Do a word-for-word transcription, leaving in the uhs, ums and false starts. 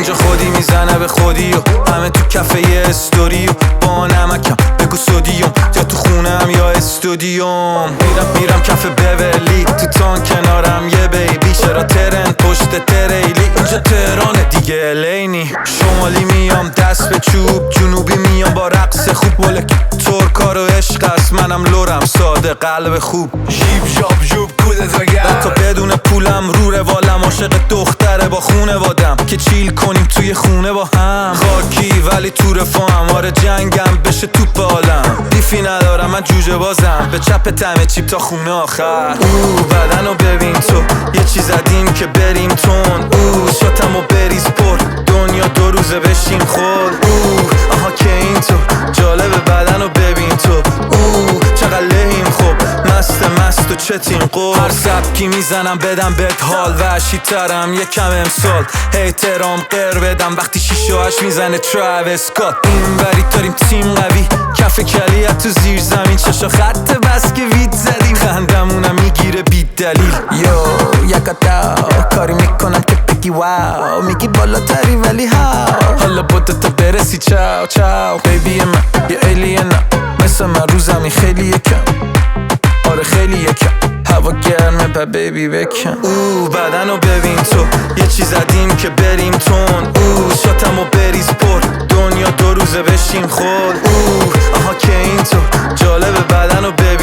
اینجا خودی میزنه به خودی و همه تو کفه یه استوری و با نمکم بگو سودیوم یا تو خونم یا استودیوم. میرم میرم کف بولی تو تان کنارم یه بیبی، چرا ترن پشت تریلی اینجا تهرانه دیگه الینی. شمالی میام دست به چوب، جنوبی میام با رقص خوب، ولک ترکا رو عشق است منم لورم ساده قلب خوب. جیب جاب جوب کودت وگر تا بدون پولم رو روالم، عاشق دختره با خونه وادم که چیل کنیم توی خونه با هم. خاکی ولی تو رفاهم، آره جنگم بشه توپ عالم. بیفی ندارم من جوجه بازم، به چپ تمه چیپ تا خونه آخر. او بدن رو ببین تو یه چیز زدیم که بریم تون. او شاتم و بریز پر دنیا دو روزه بشیم خود. او آها که این تو جالب بدن رو ببین تو. او چقدر لحیم خوب مست مست و چتین قول. هر سبکی میزنم بدم بهت حال، وحشی ترم یکم امسال. احترام قر بدم وقتی شیشه هاش میزنه تراویس اسکات. این بری داریم تیم قوی، کف کلیت تو زیر زمین، چشا خط بس که وید زدیم، خندمونم میگیره بی دلیل. یو یکتا کاری میکنم که بگی واو، میگی بالاتری ولی هاو. حالا بوده تا برسی چاو چاو بیبی من یه ایلینم، مثل من رو زمین خیلی یکم، آره خیلی یکم. هوا گرمه با بیبی بکن. او بدن رو ببین تو یه چیز زدیم که بریم تون. او شاتم و بریز پر دنیا دو روزه بشیم خود. او آها که این تو جالب بدن رو ببین